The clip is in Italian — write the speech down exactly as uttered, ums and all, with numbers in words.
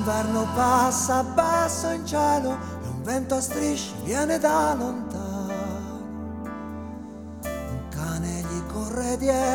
L'inverno passa basso in cielo e un vento a strisce viene da lontano. Un cane gli corre dietro.